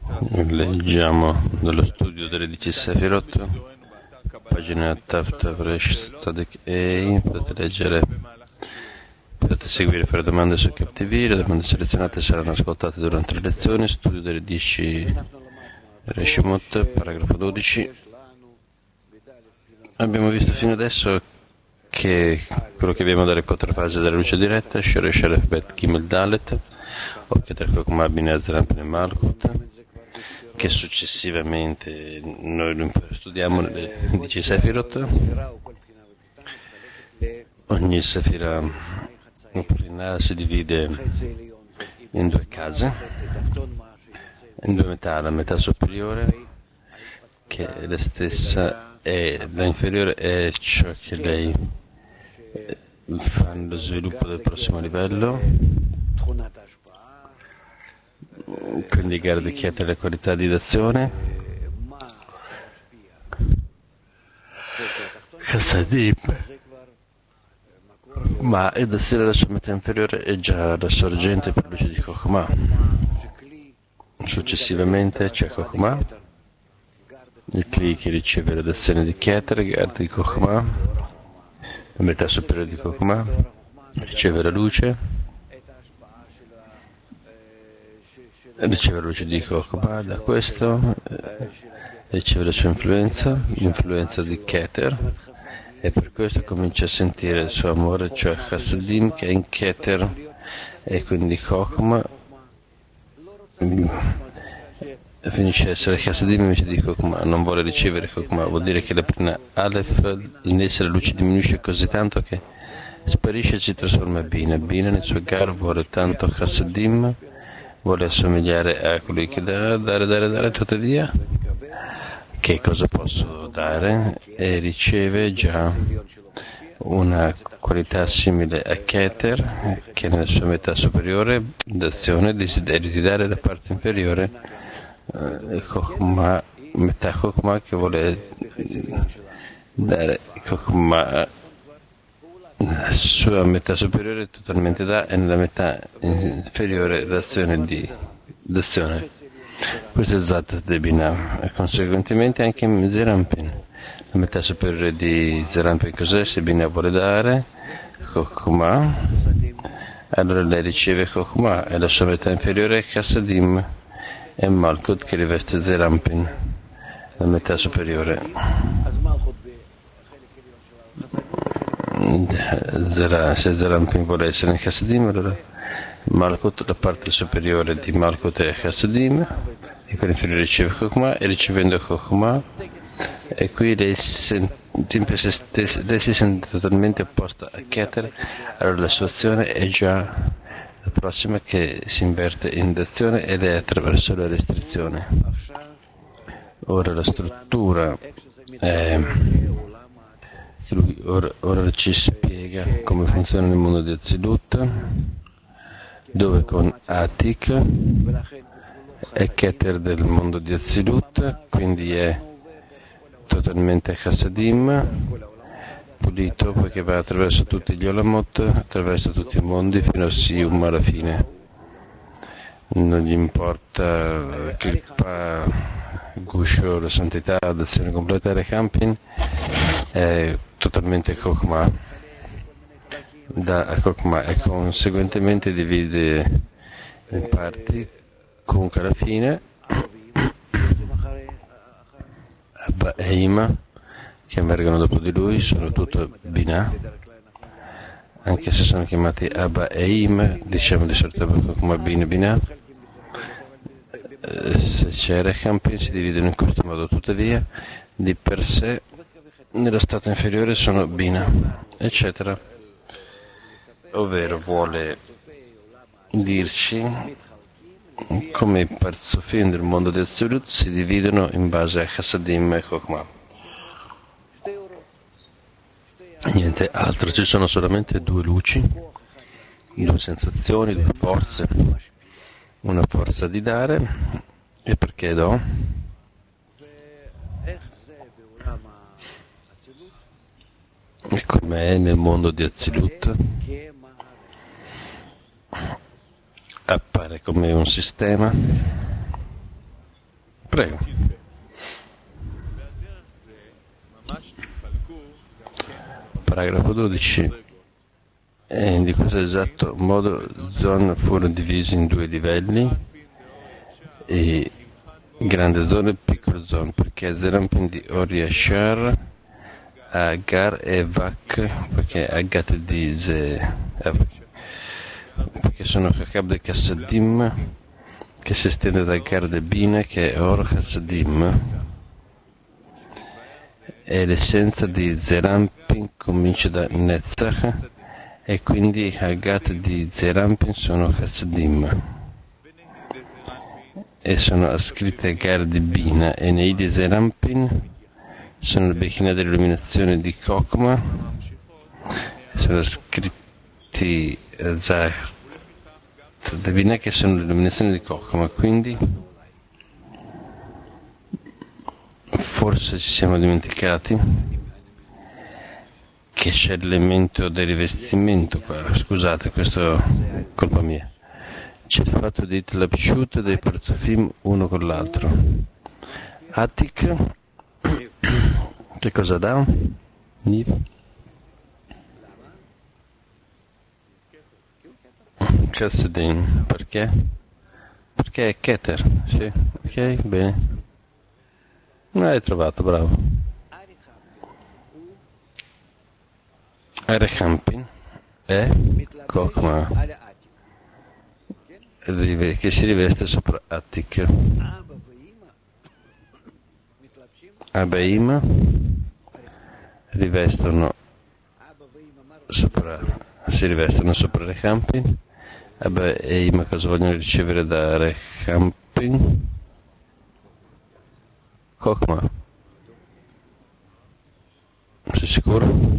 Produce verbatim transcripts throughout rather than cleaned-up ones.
Leggiamo dallo studio delle dieci Sefirot, pagina Tav Tav Resh Tzadik Ei. Potete leggere, potete seguire, fare domande su Cap T V. Le domande selezionate saranno ascoltate durante le lezioni. Studio delle dieci Reshimot, paragrafo dodici. Abbiamo visto fino adesso che quello che abbiamo dalle quattro fasi della luce diretta, Shoresh Aleph Bet Gimel Dalet, o Keter Chokmah Bin Ezra Pnei Malkut, che successivamente noi lo studiamo nelle dieci Sefirot. Ogni Sefira si divide in due case, in due metà, la metà superiore che è la stessa e la inferiore è ciò che lei fa nello sviluppo del prossimo livello, quindi garantisce le qualità di d'azione, Chassadim, ma ed essere la sua metà inferiore è già la sorgente per luce di Chokmah. Successivamente c'è Chokmah, il Kli che riceve la d'azione di Keter, Gard di Chokmah, la metà superiore di Chokmah, riceve la luce, riceve la luce di Chokmah, da questo eh, riceve la sua influenza, l'influenza di Keter, e per questo comincia a sentire il suo amore, cioè Chassadim, che è in Keter, e quindi Chokmah finisce a essere Chassadim invece di Chokmah, non vuole ricevere Chokmah. Vuol dire che la prima Aleph, in essa la luce diminuisce così tanto che sparisce e si trasforma in Bina. Bina nel suo Gar vuole tanto Chassadim, vuole assomigliare a colui che dà, dare, dare, dare, tuttavia che cosa posso dare? E riceve già una qualità simile a Keter, che nella sua metà superiore d'azione desiderio di dare la parte inferiore, eh, Chokmah, metà Chokmah che vuole dare Chokmah, la sua metà superiore totalmente dà, e nella metà inferiore d'azione di d'azione. Questo è Zat de Binah, e conseguentemente anche in Zerampin. La metà superiore di Zerampin cos'è? Se Binah vuole dare Chokmah, allora lei riceve Chokmah, e la sua metà inferiore è Chassadim e Malkut che riveste Zerampin, la metà superiore. Zera, se Zerampin vuole essere in Chassadim, allora Malkut, la parte superiore di Malkut è Chassadim, e quella inferiore riceve Chokmah, e ricevendo Chokmah, e qui lei si, se stessa, lei si sente totalmente opposta a Keter, allora la sua azione è già la prossima che si inverte in d'azione ed è attraverso la restrizione. Ora la struttura è che lui ora, ora ci spiega come funziona nel mondo di Azilut, dove con Atik è Keter del mondo di Azilut, quindi è totalmente Chassadim, pulito, poiché va attraverso tutti gli Olamot, attraverso tutti i mondi, fino a Siyum, alla fine. Non gli importa Klippa, Gusho, la santità, l'azione completa dei Campin, è totalmente Chokmah, da Chokmah, e conseguentemente divide in parti. Comunque alla fine Abba e Ima che emergono dopo di lui sono tutto Binah, anche se sono chiamati Abba e Ima, diciamo di solito come Bin Binah. Se c'è Rechampin si dividono in questo modo, tuttavia di per sé nello stato inferiore sono Binah, eccetera. Ovvero vuole dirci come i Parzufim del mondo del Azilut si dividono in base a Chassadim e Chokmah. Niente altro, ci sono solamente due luci, due sensazioni, due forze. Una forza di dare, e perché do? E com'è nel mondo di Azilut? Appare come un sistema Prego. Paragrafo dodici. E in questo esatto modo zone furono divisi in due livelli, e grande zona e piccole zone, perché Zerampin di Or Yashar, Agar e Vak, perché Agat di Ze, perché sono Kakab de Kassadim, che si estende da Agar de Bina, che è Or Kassadim, e l'essenza di Zerampin comincia da Netzach, e quindi Agat di Zerampin sono Kassadim, e sono ascritte Agar di Bina, e nei di Zerampin sono le Bechina dell'illuminazione di Kokma, e sono scritti Zahar di Bina, che sono l'illuminazione di Kokma. Quindi forse ci siamo dimenticati che c'è l'elemento del rivestimento qua. Scusate, questo è colpa mia. C'è il fatto di tlapshut dei parzufim uno con l'altro. Atik, che cosa dà? Niv? Kassedin, perché? Perché è Keter, sì, ok, bene. L'hai trovato, bravo. Arechampin è Kokma, che si riveste sopra Attik. Abaima rivestono sopra, si rivestono sopra Arechampin. Abaima cosa vogliono ricevere da Arechampin? Kokma. Sei sicuro?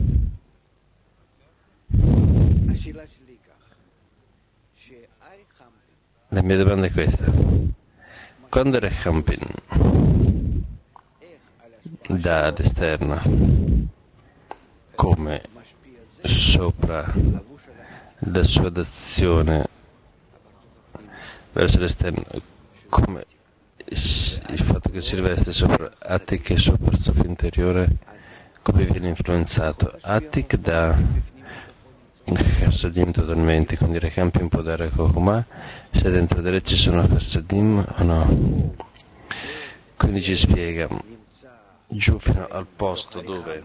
La mia domanda è questa: quando Arechampin dà all'esterno come sopra la sua d'azione verso l'esterno, come il fatto che si riveste sopra Attik e sopra il soffio interiore, come viene influenzato? Attik dà Chassadim totalmente, quindi Arechampin può dare Kokma se dentro di lei ci sono Chassadim o no. Quindi ci spiega giù fino al posto dove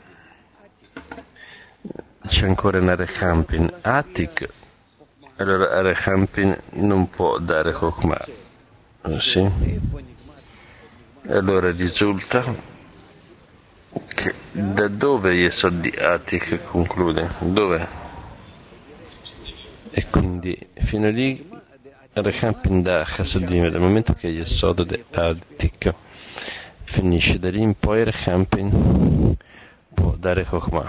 c'è ancora un Arechampin Attik, allora Arechampin non può dare Kokma, sì? Allora risulta che da dove Yesod di Attik conclude? Dove? E quindi fino lì Arechampin da Chassadim, dal momento che Yesod di Attik finisce, da lì in poi Arechampin può dare Kokma.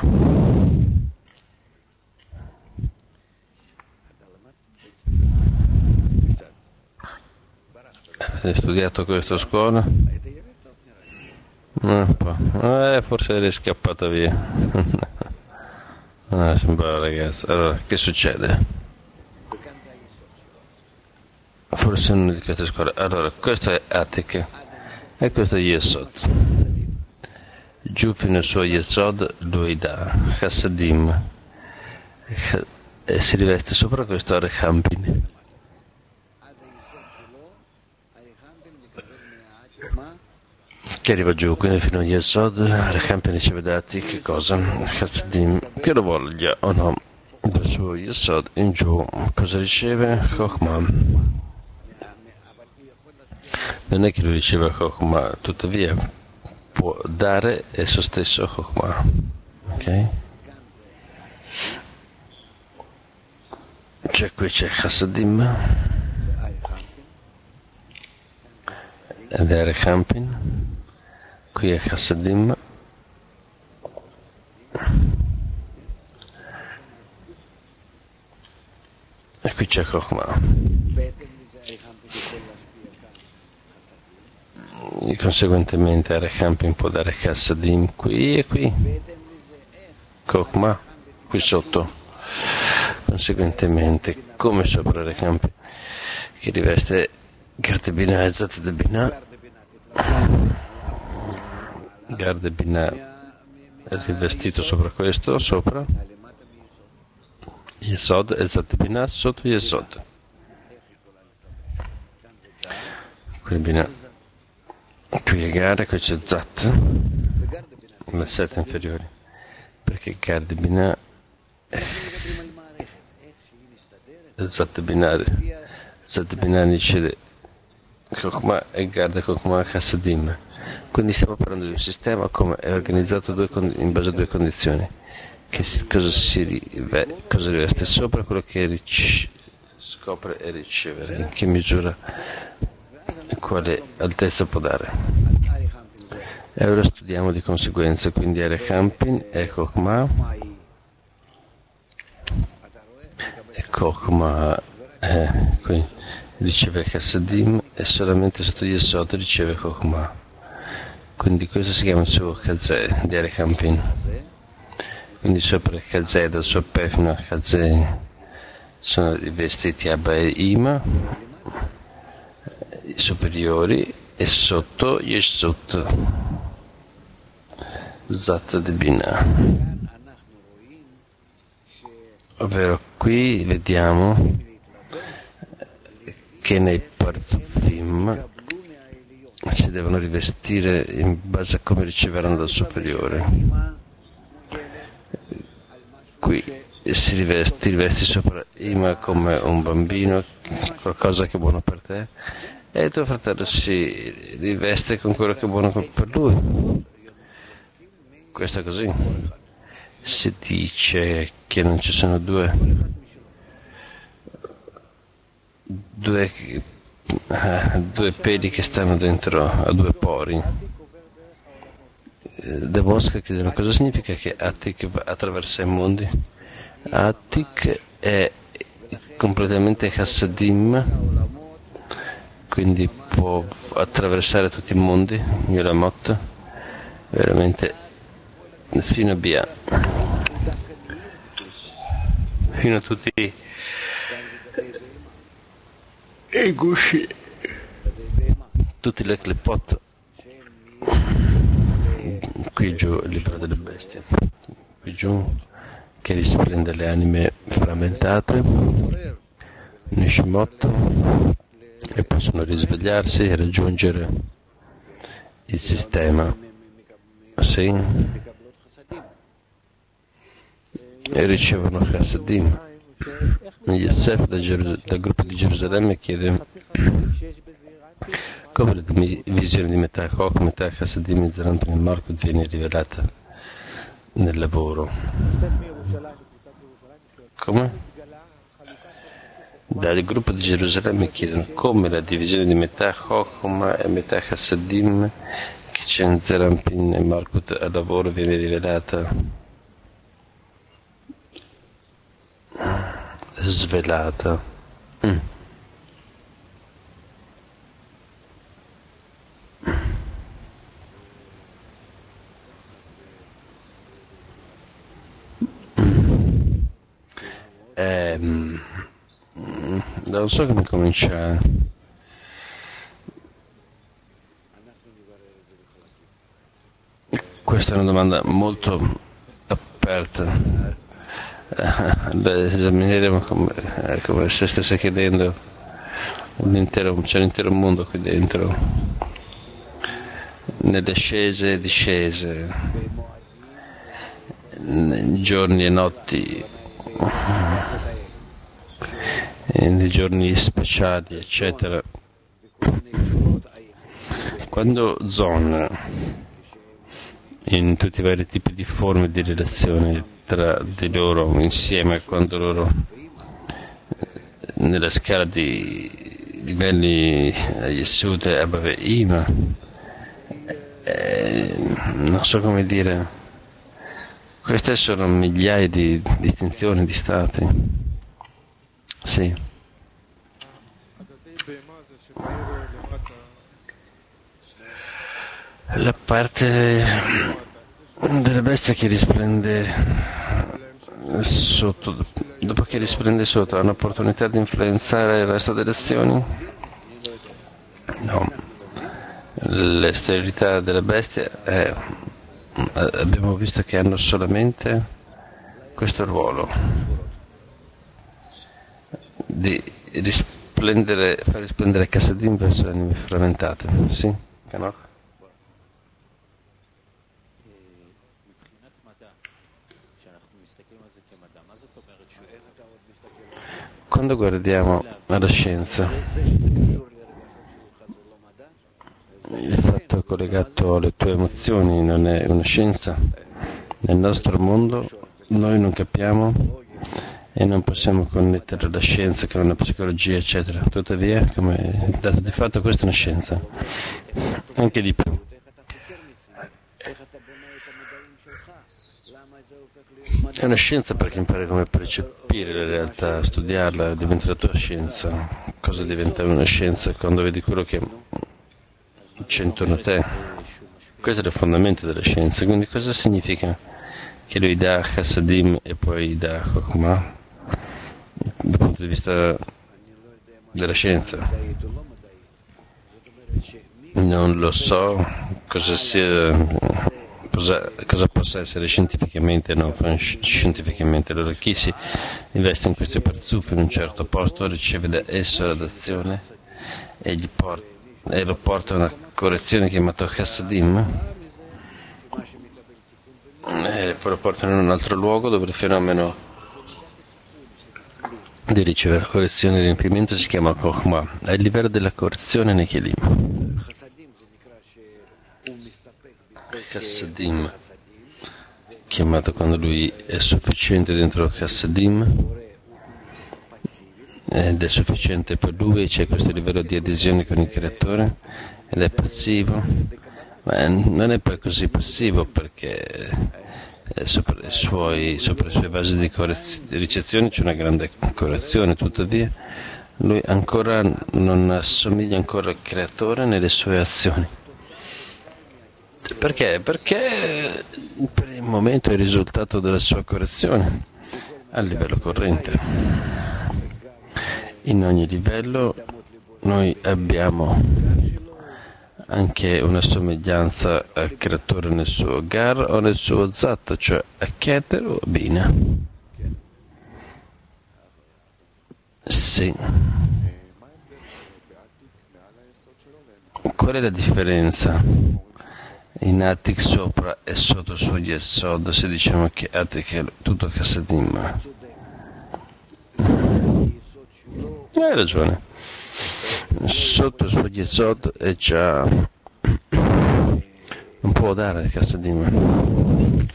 Hai studiato questo a scuola? Un po'. Eh, forse eri scappata via. Ah, sembra ragazza. Allora, che succede? Forse non di queste scuole. Allora, questo è Attik e questo è Yesod. Giù fino al suo Yesod lui dà Chassadim e si riveste sopra questo Arechampin. Che arriva giù, quindi fino a Yesod, Arechampin riceve da Attik cosa? Chassadim, che lo voglia o no, dal suo Yesod in giù, cosa riceve? Kokma. Non è che lui riceve Kokma, tuttavia può dare esso stesso Kokma. Ok? Cioè qui c'è Chassadim ed è Arechampin, qui è Chassadim e qui c'è Kokma. E conseguentemente Arechampin può dare Chassadim qui e qui, Kokma qui sotto. Conseguentemente, come sopra Arechampin che riveste Gardebina e Zatedebina, Gard Binah è rivestito sopra questo, sopra Yesod e Zat Binah sotto Yesod. Qui Binah, qui è Gard, qui c'è Zat, le sette inferiori, perché Gard Binah è Zat Binah, Zat Binah dice Chokhmah e Gard Chokhmah Chassadim. Quindi stiamo parlando di un sistema come è organizzato due, in base a due condizioni. Che cosa si rive, cosa riveste sopra quello che ric- scopre e ricevere, in che misura, quale altezza può dare. E ora studiamo di conseguenza, quindi Erechampin e Chokhmah, e Chokhmah eh, qui riceve Chassadim e solamente sotto Yesod riceve Chokhmah. Quindi questo si chiama il suo Chazè di Erechampin. Quindi sopra il Chazè, dal suo Pe fino al Chazè, sono rivestiti Abba e Ima, i superiori, e sotto Yeshut, Zat de Binah. Ovvero qui vediamo che nei Parzufim si devono rivestire in base a come riceveranno dal superiore. Qui si rivesti, ti rivesti sopra Ima come un bambino, qualcosa che è buono per te, e il tuo fratello si riveste con quello che è buono per lui. Questo è così. Si dice che non ci sono due due Uh, due peli che stanno dentro a due pori. De Mosca chiedono cosa significa che Attic attraversa i mondi. Attic è completamente Chassadim, quindi può attraversare tutti i mondi, Yolamot, veramente fino a Bia, fino a tutti i gusci, tutti le clepot, qui giù il libro delle bestie, qui giù che risplende le anime frammentate, Nishimot, e possono risvegliarsi e raggiungere il sistema, sì, e ricevono Chassadim. Yosef dal, Geru- dal gruppo di Gerusalemme chiede come la visione di metà Chok, metà Chassadim e Zeran nel Malkut viene rivelata nel lavoro. Come? Dal gruppo di Gerusalemme chiedono come la divisione di metà Chokma e metà Chassadim che c'è in Zerampin e Malkut al lavoro viene rivelata, svelata. Mm. Mm. Ehm, non so come cominciare. Questa è una domanda molto aperta. La esamineremo come, come se stesse chiedendo l'intero, c'è l'intero mondo qui dentro, nelle scese e discese, nei giorni e notti, e nei giorni speciali, eccetera. Quando Zon, in tutti i vari tipi di forme di relazione tra di loro insieme, quando loro nella scala di livelli Yesud e Abba Ima, eh, non so come dire, queste sono migliaia di distinzioni di stati, sì. La parte della bestia che risplende sotto, dopo che risplende sotto, ha un'opportunità di influenzare il resto delle azioni? No. L'esterilità della bestia è, abbiamo visto che hanno solamente questo ruolo di risplendere, far risplendere Kassadim verso le anime frammentate. Sì, Kanok? Quando guardiamo alla scienza, il fatto collegato alle tue emozioni non è una scienza. Nel nostro mondo noi non capiamo e non possiamo connettere la scienza con la psicologia, eccetera. Tuttavia, come dato di fatto, questa è una scienza, anche di più. È una scienza perché impari come percepire la realtà, studiarla, diventa la tua scienza. Cosa diventa una scienza? Quando vedi quello che c'è intorno a te. Questo è il fondamento della scienza. Quindi cosa significa che lui dà Chassadim e poi dà Chokhmah dal punto di vista della scienza? Non lo so cosa sia, cosa, cosa possa essere scientificamente e non scientificamente. Allora chi si investe in questi parzuffi in un certo posto riceve da esso l'azione e gli porta e lo porta a una correzione chiamata Chassadim, e poi lo portano in un altro luogo dove il fenomeno di ricevere la correzione di riempimento si chiama Chokhmah, è il livello della correzione nei Kelim. Chassadim, chiamato quando lui è sufficiente dentro Chassadim, ed è sufficiente per lui, c'è questo livello di adesione con il creatore ed è passivo, ma non è poi così passivo perché sopra, i suoi, sopra le sue basi di, correz- di ricezione c'è una grande correzione, tuttavia lui ancora non assomiglia ancora al creatore nelle sue azioni. Perché? Perché per il momento è il risultato della sua correzione a livello corrente. In ogni livello noi abbiamo anche una somiglianza al creatore nel suo Gar o nel suo Zat, cioè a Keter o a Bina. Sì. Qual è la differenza in Atik sopra e sotto il suo Yesod, se diciamo che Atik è tutto Chassadim? Hai ragione. Sotto il suo Yesod è già non può dare Chassadim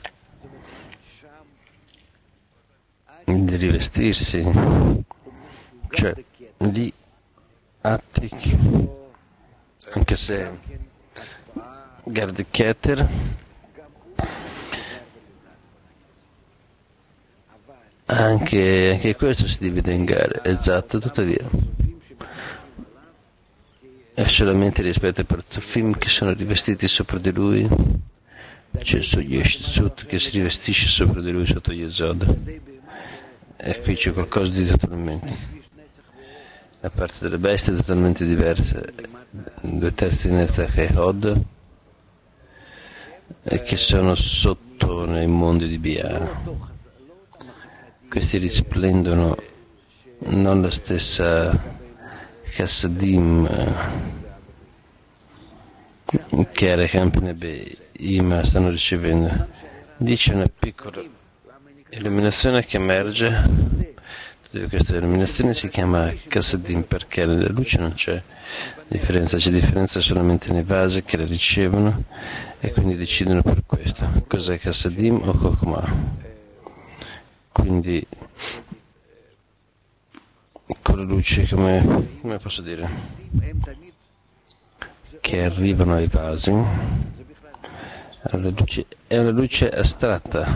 di rivestirsi, cioè lì Atik, anche se Gard Keter anche, anche questo si divide in gare, esatto, tuttavia è solamente rispetto ai parzufim che sono rivestiti sopra di lui, c'è il suo Yeshut che si rivestisce sopra di lui sotto Yesod, e qui c'è qualcosa di totalmente, la parte delle bestie è totalmente diversa, due terzi di Netzach e Hod che sono sotto nei mondi di Bia. Questi risplendono non la stessa Chassadim che era Campine Beima stanno ricevendo. Lì c'è una piccola illuminazione che emerge. Questa illuminazione si chiama Chassadim perché nella luce non c'è differenza, c'è differenza solamente nei vasi che la ricevono e quindi decidono per questo cos'è Chassadim o Chokhmah. Quindi con le luci, come, come posso dire, che arrivano ai vasi, la luce è una luce astratta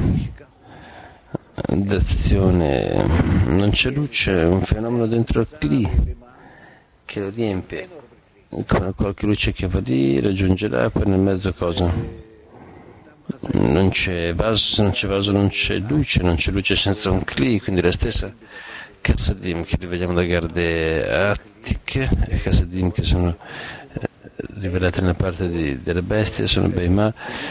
d'azione, non c'è luce, è un fenomeno dentro il Kli che lo riempie con qualche luce che va lì, raggiungerà, poi nel mezzo cosa? Non c'è vaso, se non c'è vaso non c'è luce, non c'è luce senza un Kli, quindi la stessa Chassadim che rivediamo da Garde Atik e Chassadim che sono rivelati nella parte di, delle bestie sono Beima.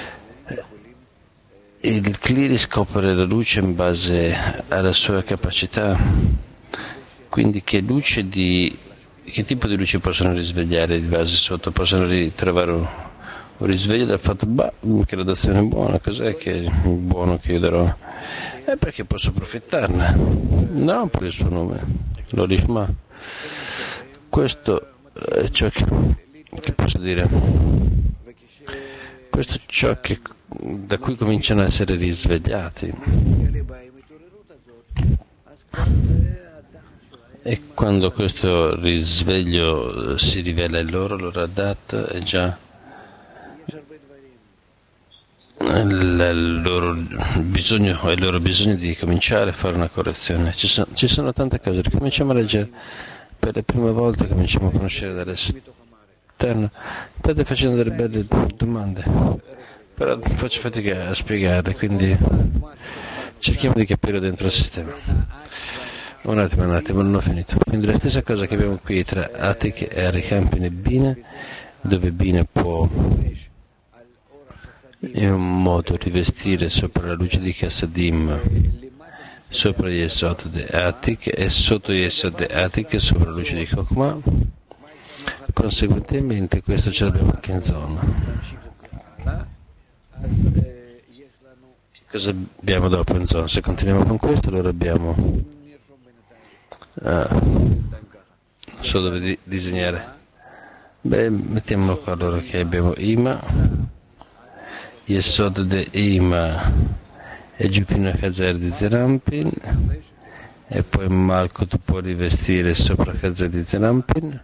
Il Kli riscopre la luce in base alla sua capacità, quindi che luce di che tipo di luce possono risvegliare i vasi sotto? Possono ritrovare un, un risveglio dal fatto bah, che la dazione è buona, cos'è che è buono che io darò? È perché posso approfittarne, non per il suo nome, l'Orishma. Questo è ciò che, che posso dire. Questo è ciò che, da cui cominciano a essere risvegliati. E quando questo risveglio si rivela in loro, loro dat è già il loro bisogno, è il loro bisogno di cominciare a fare una correzione. Ci sono, ci sono tante cose, ricominciamo a leggere per la prima volta, cominciamo a conoscere dall'esterno. State facendo delle belle domande, però faccio fatica a spiegarle, quindi cerchiamo di capire dentro il sistema. Un attimo, un attimo, non ho finito. Quindi la stessa cosa che abbiamo qui tra Atik e Arikampin e Bina, dove Bina può in un modo rivestire sopra la luce di Chassadim, sopra Yesod de Atik e sotto Yesod de Atik sopra la luce di Chokmah. Conseguentemente questo ce l'abbiamo anche in zona. Cosa abbiamo dopo in zona? Se continuiamo con questo, allora abbiamo ah, non so dove di- disegnare. Beh, mettiamolo qua allora che abbiamo Ima, Yesod de Ima e giù fino a Chazer di Zerampin, e poi Malkut può rivestire sopra Chazer di Zerampin.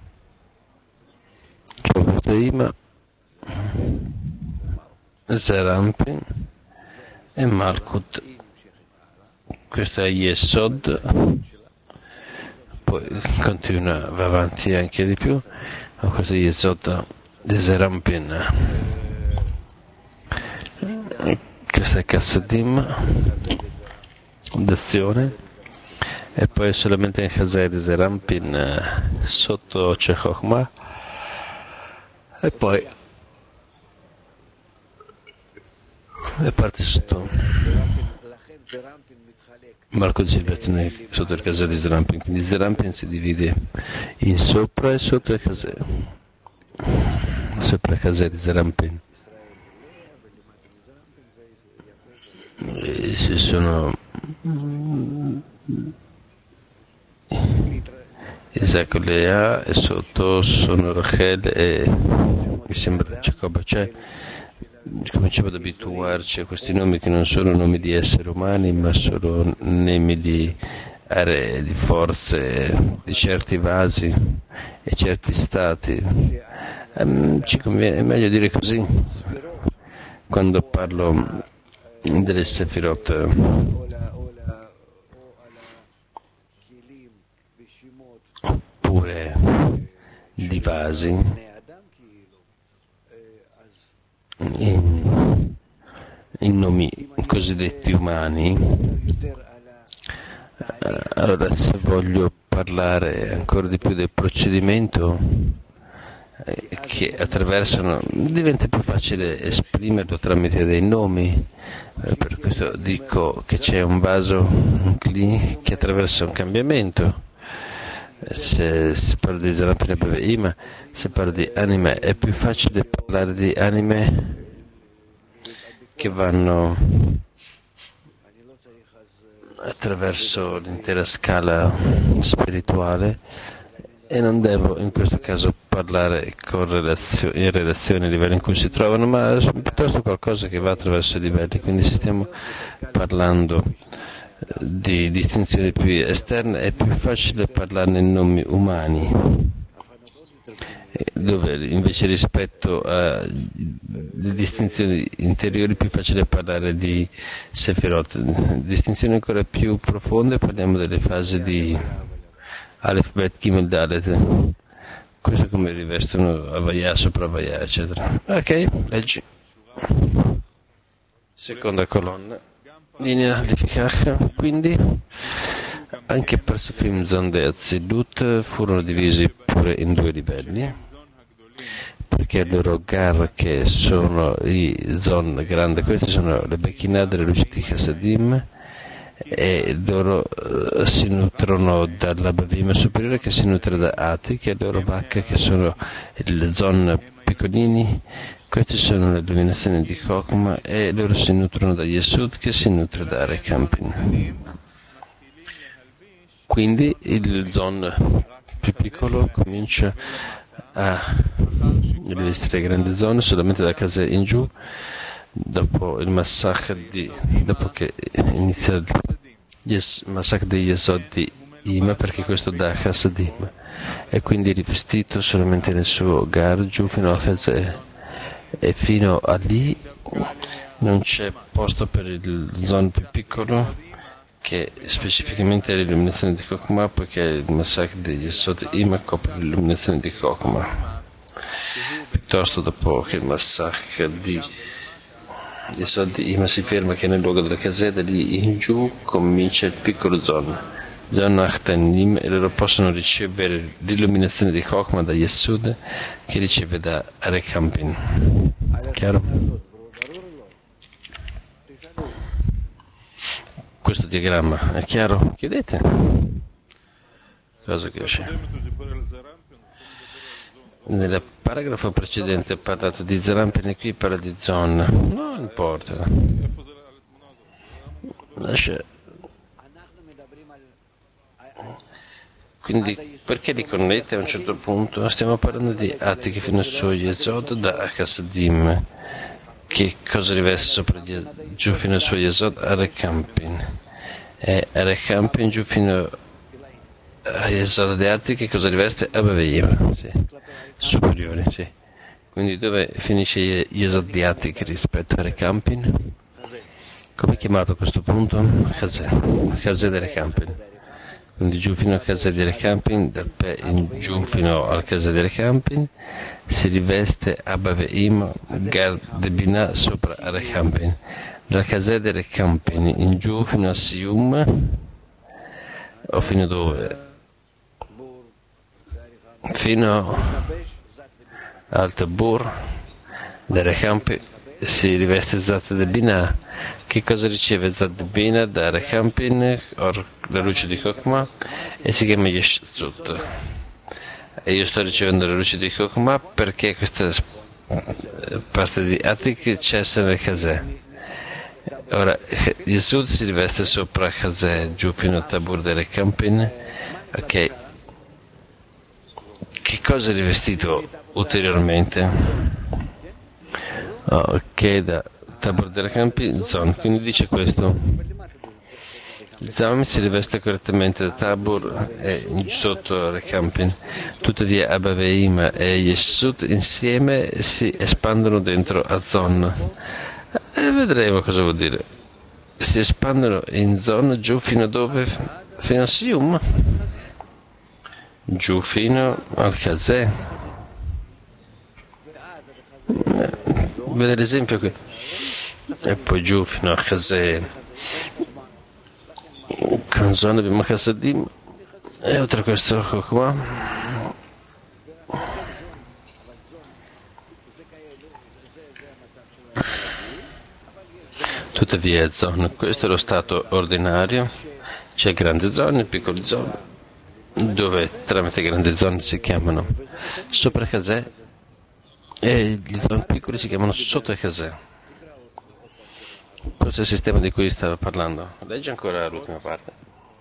C'è questo Ima, Zerampin e Malkut. Questo è Yesod, poi continua, va avanti anche di più, ma questo è Yesod di Zerampin. Questa è Kassadim d'azione, e poi solamente in Chazer di Zerampin sotto c'è Chokmah, e poi le parti sotto Marco di Silvestri sotto il Chazer di Zerampin. Quindi Zerampin si divide in sopra e sotto il Chazer, sopra il Chazer di Zerampin. E ci sono Isacco e Lea, e sotto sono Rachel e mi sembra Giacobbe. Cioè cominciamo ad abituarci a questi nomi che non sono nomi di esseri umani, ma sono nomi di aree, di forze, di certi vasi e certi stati. Um, ci conviene, è meglio dire così quando parlo delle Sefirot, oppure di vasi in, in nomi cosiddetti umani. Allora, se voglio parlare ancora di più del procedimento che attraversano, diventa più facile esprimerlo tramite dei nomi. Per questo dico che c'è un vaso, un Kli, che attraversa un cambiamento. Se si parla di Zerampin e Beveima, se parla di anime, è più facile parlare di anime che vanno attraverso l'intera scala spirituale, e non devo in questo caso parlare con relazio- in relazione ai livelli in cui si trovano, ma piuttosto qualcosa che va attraverso i livelli. Quindi se stiamo parlando di distinzioni più esterne, è più facile parlarne in nomi umani, dove invece rispetto alle distinzioni interiori è più facile parlare di Sefirot. Distinzioni ancora più profonde, parliamo delle fasi di Aleph, Bet, Gimel, Dalet. Questo come rivestono Avaya, sopra Avaya, eccetera. Ok, leggi. Seconda colonna. Linea di Fikach, quindi anche per Sofim, Zond e Azilut furono divisi pure in due livelli. perché il loro gar, che sono i zon grande, queste sono le Bekinah delle luci di Chassadim, e loro uh, si nutrono dalla Bavima superiore, che si nutre da Atik, e loro Bacca, che sono le zon piccolini. Queste sono le illuminazioni di Chokmah, e loro si nutrono da Yesud, che si nutre da Rekampin. Quindi il zon più piccolo comincia a rivestire grandi zone solamente da casa in giù, dopo il massacro di dopo che inizia il yes, massacro di Yesod di Ima, perché questo dà Chassadim, e quindi rivestito solamente nel suo gar giù fino a casa, e fino a lì non c'è posto per il zone più piccolo, che specificamente è l'illuminazione di Chokmah, poiché il massacro degli Yesod Ima copre l'illuminazione di Chokmah. Piuttosto, dopo che il massacro di Yesod Ima si ferma, che è nel luogo della casetta, lì in giù comincia il piccolo zon zon Achtanim, e loro possono ricevere l'illuminazione di Chokmah da Yesod, che riceve da Rekampin. Chiaro? Questo diagramma è chiaro? Chiedete? Cosa che c'è? Nel paragrafo precedente ha parlato di Zerampin, e qui parla di zon. Non importa. Lascia. Quindi perché li connette a un certo punto? Stiamo parlando di atti che fino a suo Yesod da Chassadim. Che cosa riveste sopra giù fino al suo Yesod? A Rekampin. E a Rekampin giù fino a Yesod di Atti, che cosa riveste? A Baveim, sì. Superiore, sì. Quindi dove finisce Yesod di Atti rispetto a Rekampin? Come è chiamato a questo punto? Chazè. Chazè di Rekampin. Quindi giù fino al Chazè di Rekampin, dal Pe in giù fino al Chazè di Rekampin, si riveste a Baveim, Gar de Binah sopra a Rekampin. Dal Chazè di Rekampin in giù fino a Sium, o fino dove? Fino al Tabur di Rekampin si riveste Zat de Binah. Che cosa riceve Zat de Binah da Rekampin, or la luce di Chokmah, e si chiama Yeshut. E io sto ricevendo la luce di Chokmah perché questa parte di Atik cessa nel Chazè. Ora Yesud si riveste sopra Chazè giù fino al Tabur del Rekampin. Ok, che cosa è rivestito ulteriormente? Oh, ok, da Tabur del Rekampin Zon, quindi dice questo: Zam si riveste correttamente da Tabur e sotto Rekampin, tuttavia Abaveim e Yeshut insieme si espandono dentro a Zon, e vedremo cosa vuol dire. Si espandono in Zon giù fino a dove? Fino a Sium, giù fino al Chazè. Vedete l'esempio qui, e poi giù fino al Chazè. Con Zon abbiamo Chassadim, e oltre a questo qua tuttavia Zon, questo è lo stato ordinario. C'è grandi zone e piccole zone, dove tramite grandi zone si chiamano sopra Chazè, e gli zone piccoli si chiamano sotto Chazè. Questo è il sistema di cui stavo parlando. Leggi ancora l'ultima parte.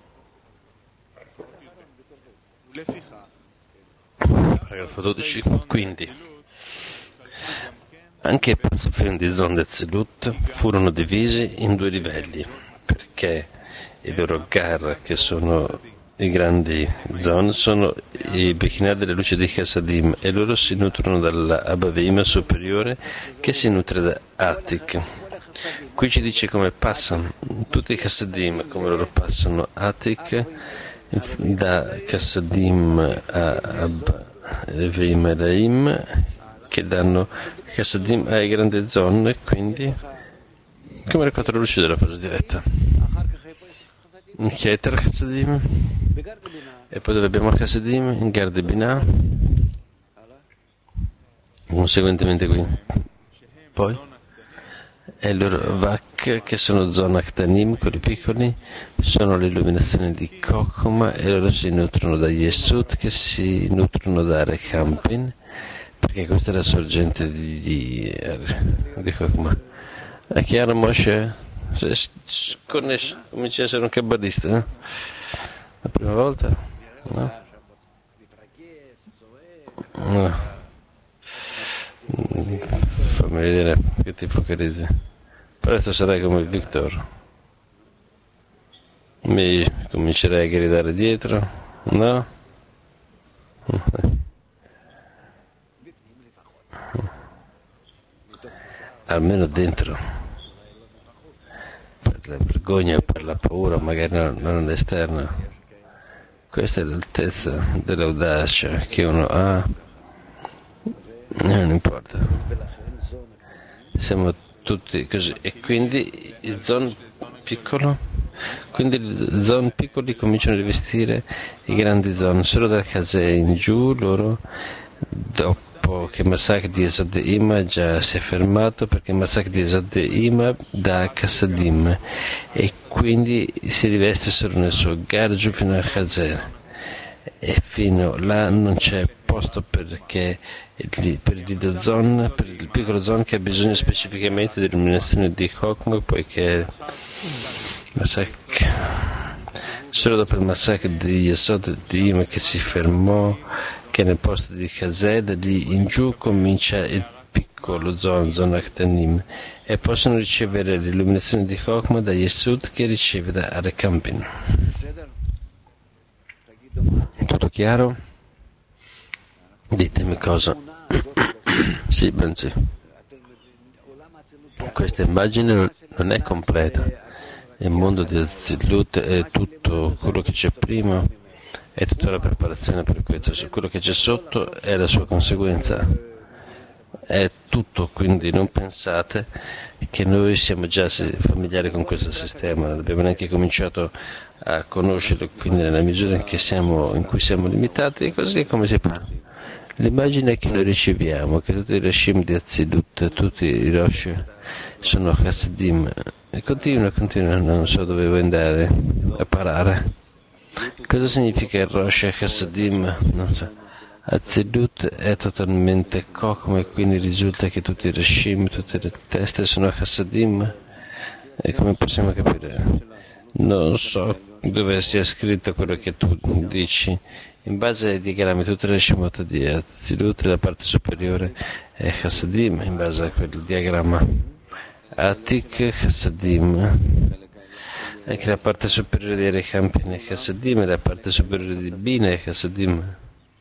Paragrafo dodici. Quindi, anche i Parzufim di Zon de Zilut furono divisi in due livelli, perché i loro Gar, che sono i grandi Zon, sono i Bekinah delle luci di Chassadim, e loro si nutrono dall'Abaveim superiore, che si nutre da Atik. Qui ci dice come passano tutti i Chassadim, come loro passano Atik da Chassadim a Abaveim e Laim, che danno Chassadim ai grandi zone, quindi come le quattro luci della fase diretta. Keter Chassadim, e poi dove abbiamo Chassadim in Gar de Binah, conseguentemente qui. Poi, e le loro vacche, che sono zona Ktanim, quelli piccoli, sono l'illuminazione di Kokma, e loro si nutrono da Yesud, che si nutrono da Rekampin, perché questa è la sorgente di, di, di Kokma. È chiaro, Moshe? Connesso, cominci a essere un kabbalista, eh? La prima volta? No? No. Fammi vedere che ti focalizzi. Presto sarai come Victor. Mi comincerai a gridare dietro? No? Almeno dentro. Per la vergogna, per la paura, magari non, non all'esterno. Questa è l'altezza dell'audacia che uno ha. Non importa, siamo tutti così. E quindi i zon piccolo, quindi i zon piccoli cominciano a rivestire i grandi zon. Solo dal Khazè in giù loro, dopo che Massacre di Esadeima già si è fermato, perché Massacre di Esadeima da Kassadim, e quindi si riveste solo nel suo gargiù fino al Khazè, e fino là non c'è posto perché per il zon, per il piccolo zon che ha bisogno specificamente di illuminazione di Chokmah, poiché solo dopo il massacro di Yesod di Ima che si fermò, che nel posto di Khazè, da lì in giù comincia il piccolo zon, zona Ktanim, e possono ricevere l'illuminazione di Chokmah da Yesud, che riceve da Arekampin. Tutto chiaro? Ditemi cosa. Sì, Benzi. Questa immagine non è completa. Il mondo di Zilut è tutto quello che c'è prima, è tutta la preparazione per questo. Quello che c'è sotto è la sua conseguenza. È tutto, quindi non pensate che noi siamo già familiari con questo sistema, non abbiamo neanche cominciato a conoscerlo, quindi nella misura in, che siamo, in cui siamo limitati, è così come si parla. L'immagine che noi riceviamo, che tutti i Rashim di Azilut, tutti i Rosh sono Chassidim, e continua, continua, non so dove vuoi andare a parare. Cosa significa il Rosh e Chassidim? Non so. Azilut è totalmente Kokma, e quindi risulta che tutti i Rashim, tutte le teste sono Chassidim. E come possiamo capire? Non so dove sia scritto quello che tu dici. In base ai diagrammi, tutte le Shemot di Azilut, la parte superiore è Chassidim, in base a quel diagramma. Atik Chassidim, anche la parte superiore di Rekampin è Chassidim, e la parte superiore di Bina è Chassidim.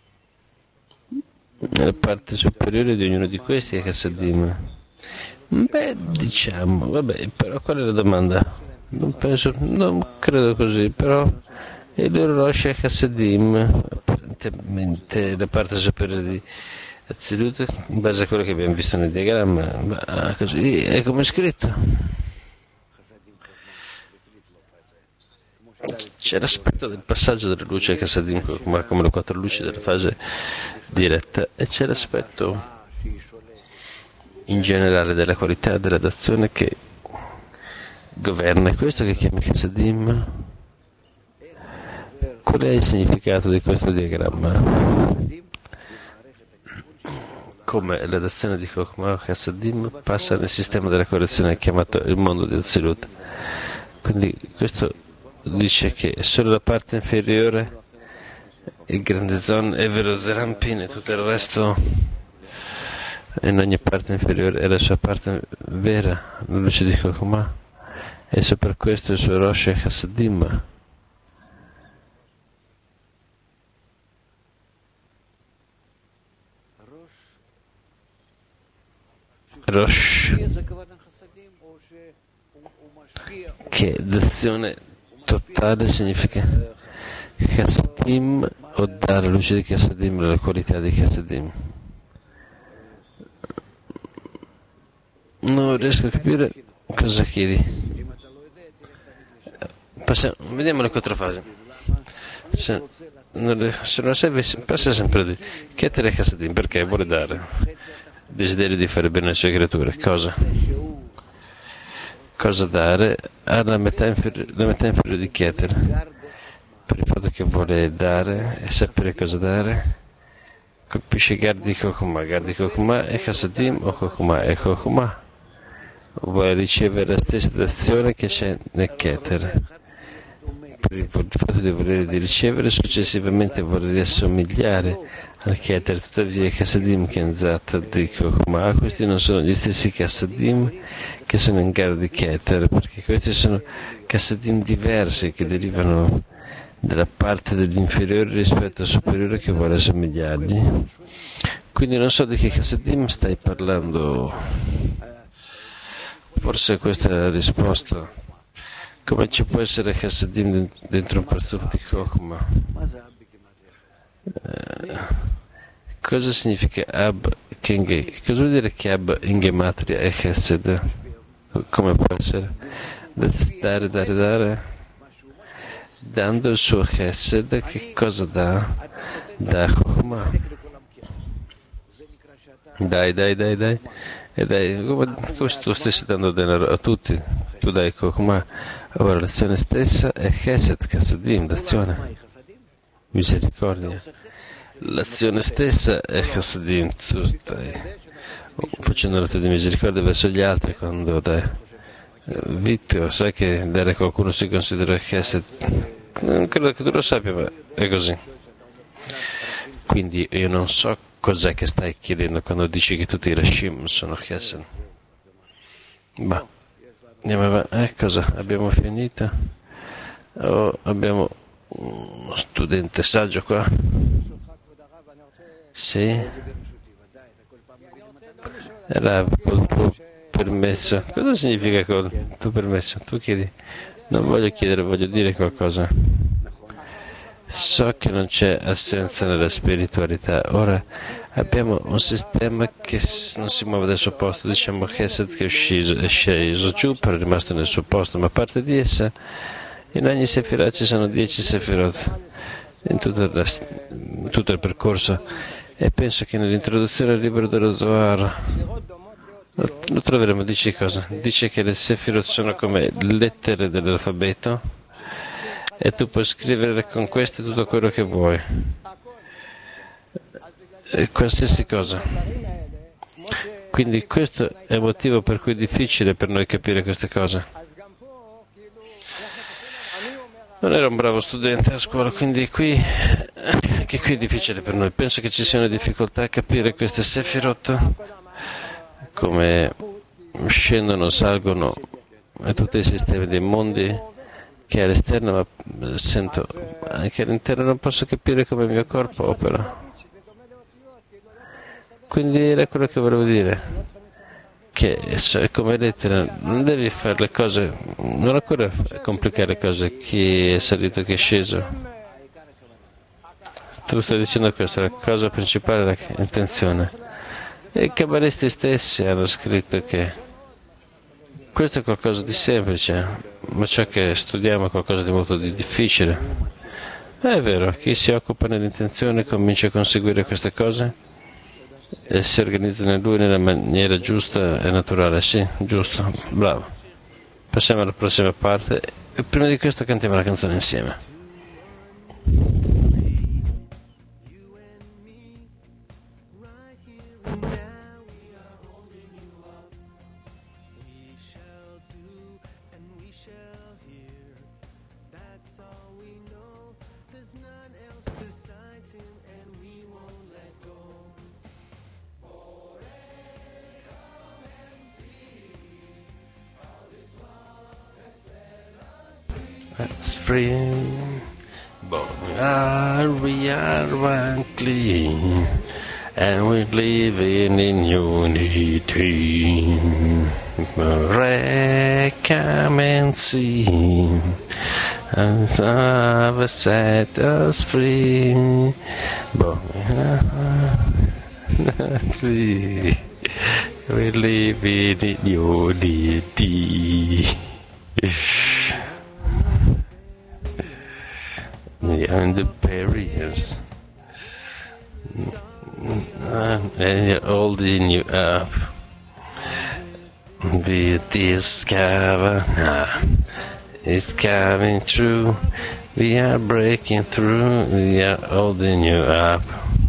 La parte superiore di ognuno di questi è Chassidim. Beh, diciamo, vabbè, però qual è la domanda? Non penso, non credo così, però il loro Rosh è Chassidim, apparentemente la parte superiore di Azilut, in base a quello che abbiamo visto nel diagramma, ma così è come è scritto. C'è l'aspetto del passaggio della luce a Chassidim, come, come le quattro luci della fase diretta, e c'è l'aspetto in generale della qualità della d'azione che governa. È questo che chiama Chassidim. Qual è il significato di questo diagramma? Come la d'azione di Chokmah Chassidim passa nel sistema della correzione chiamato il mondo di Azilut. Quindi questo dice che solo la parte inferiore, il grande zon, è vero Zerampin, e tutto il resto in ogni parte inferiore è la sua parte vera, la luce di Chokmah, e se per questo il suo Rosh è Chassidim. Rosh, che d'azione totale significa Chassidim, o dare la luce di Chassidim, la qualità di Chassidim. Non riesco a capire cosa chiedi. Passiamo, vediamo le quattro fasi. Se non, le, se non serve, passa sempre di che te le Chassidim, perché vuole dare. desiderio di fare bene alle sue creature. Cosa? Cosa dare alla metà inferiore, la metà inferiore di Keter, per il fatto che vuole dare e sapere cosa dare. Colpisce Gardi Kokuma, Gardi Kokuma e Chassadim o Kokuma e Kokuma. Vuole ricevere la stessa azione che c'è nel Keter. Per il fatto di volere di ricevere, successivamente vuole riassomigliare al Keter. Tuttavia i Chassadim Kenzat di Kokuma, questi non sono gli stessi Chassadim che sono in gara di Keter, perché questi sono Chassadim diversi che derivano della parte dell'inferiore rispetto al superiore che vuole assomigliargli. Quindi non so di che Chassadim stai parlando. Forse questa è la risposta. Come ci può essere Chassadim dentro un parzuf di Kokuma? Eh, cosa significa Ab Kenge? Cosa vuol dire che Ab in Gematria è Chesed? Come può essere? Dare, dare, dare. Dando il suo Chesed, che cosa dà? Da Kokuma. Dai, dai, dai, dai. E dai, come, come se tu stessi dando denaro a tutti, tu dai Kokuma. Ora l'azione stessa è Chesed, Chassadim, l'azione. Misericordia. L'azione stessa è Chassadim, tu stai facendo l'atto di misericordia verso gli altri quando dai. Vitto, sai che dare a qualcuno si considera Chesed? Non credo che tu lo sappia, ma è così. Quindi io non so cos'è che stai chiedendo quando dici che tutti i Rashim sono Chesed. Ma andiamo avanti. Eh, cosa? Abbiamo finito? Oh, abbiamo uno studente saggio qua? Sì? Rav, col tuo permesso. Cosa significa col tuo permesso? Tu chiedi. Non voglio chiedere, voglio dire qualcosa. So che non c'è assenza nella spiritualità. Ora abbiamo un sistema che non si muove dal suo posto. Diciamo che Chesed che è sceso, è sceso giù, però è rimasto nel suo posto, ma a parte di essa, in ogni Sefirot ci sono dieci Sefirot in tutto il, tutto il percorso. E penso che nell'introduzione al libro dello Zohar lo troveremo. Dice cosa? Dice che le Sefirot sono come lettere dell'alfabeto e tu puoi scrivere con queste tutto quello che vuoi, e qualsiasi cosa. Quindi questo è il motivo per cui è difficile per noi capire queste cose. Non ero un bravo studente a scuola, quindi qui, anche qui è difficile per noi. Penso che ci sia una difficoltà a capire queste Sefirot, come scendono, salgono, e tutti i sistemi dei mondi che è all'esterno, ma sento anche all'interno, non posso capire come il mio corpo opera. Quindi era quello che volevo dire, che cioè, come lettera non devi fare le cose, non ancora complicare le cose, chi è salito, chi è sceso. Tu stai dicendo questo, la cosa principale è l'intenzione. E i cabalisti stessi hanno scritto che questo è qualcosa di semplice, ma ciò che studiamo è qualcosa di molto di difficile. È vero, chi si occupa nell'intenzione comincia a conseguire queste cose e si organizza in lui nella maniera giusta e naturale. Sì, giusto, bravo. Passiamo alla prossima parte e prima di questo cantiamo la canzone insieme. It's free, but we are one clean, and we're living in unity. Re, come and see, and have set us free, but we are free. We live in unity. And the barriers uh, and you're holding you up. We discover now it's coming true. We are breaking through. We are holding you up.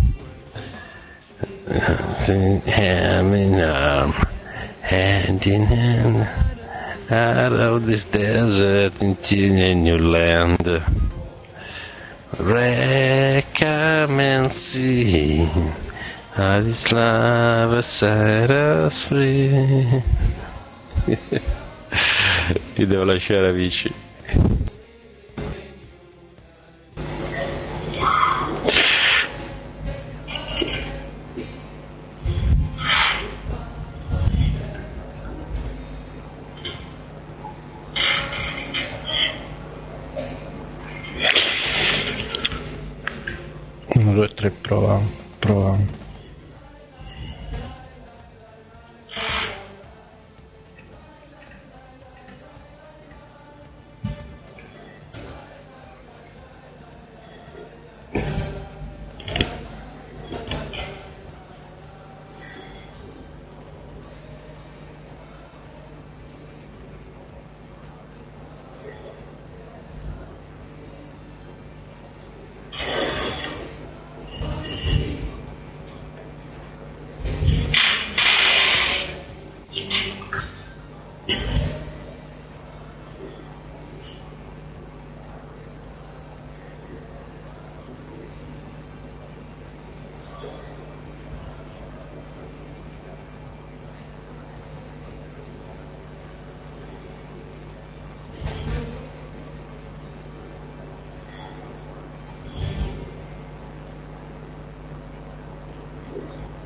Hand in arm, hand in hand, out of this desert into a new land. Come and see how this love has set us free. Ti devo lasciare, amici. uno, due, tre, prova.